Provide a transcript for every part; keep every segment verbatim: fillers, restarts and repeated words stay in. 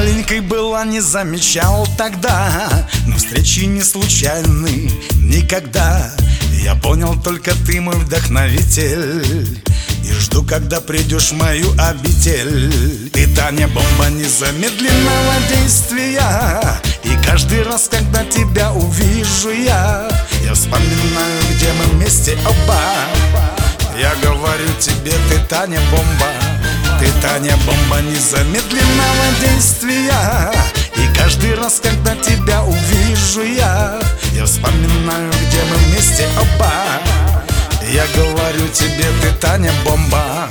Маленькой была, не замечал тогда, но встречи не случайны никогда. Я понял, только ты мой вдохновитель, и жду, когда придешь в мою обитель. Ты, Таня, бомба незамедленного действия, и каждый раз, когда тебя увижу я, я вспоминаю, где мы вместе оба. Я говорю тебе, ты, Таня, бомба, ты, Таня, бомба незамедленного действия, и каждый раз, когда тебя увижу я, я вспоминаю, где мы вместе оба. Я говорю тебе, ты, Таня, бомба.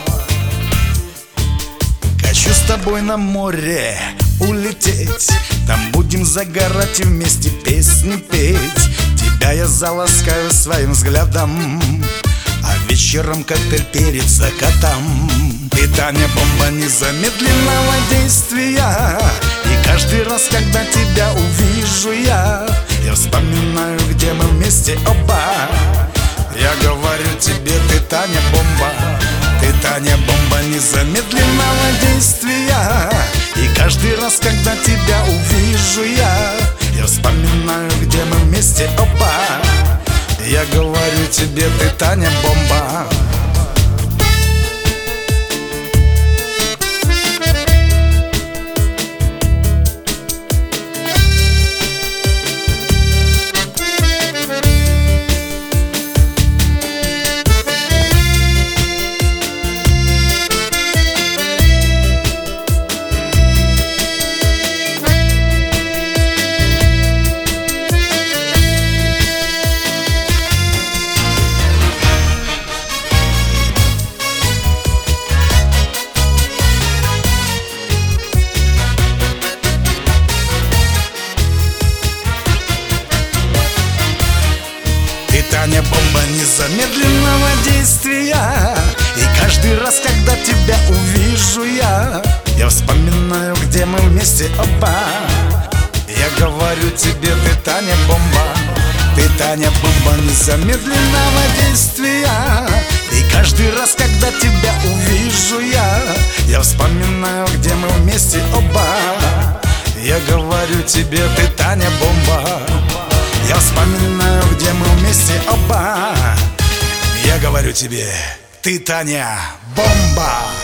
Хочу с тобой на море улететь, там будем загорать и вместе песни петь. Тебя я заласкаю своим взглядом, а вечером коктейль перед закатом. Ты, Таня, бомба незамедленного действия, и каждый раз, когда тебя увижу я, я вспоминаю, где мы вместе оба. Я говорю тебе, ты, Таня, бомба, ты, Таня, бомба незамедленного действия, и каждый раз, когда тебя увижу я, я вспоминаю, где мы вместе оба. Я говорю тебе, ты, Таня, бомба. Таня, бомба незамедленного действия, и каждый раз, когда тебя увижу я, я вспоминаю, где мы вместе оба. Я говорю тебе, ты, Таня, бомба, ты, Таня, бомба незамедленного действия, и каждый раз, когда тебя увижу я, я вспоминаю, где мы вместе оба. Я говорю тебе, ты, Таня, бомба. Я вспоминаю, где мы вместе оба. Я говорю тебе, ты, Таня, бомба.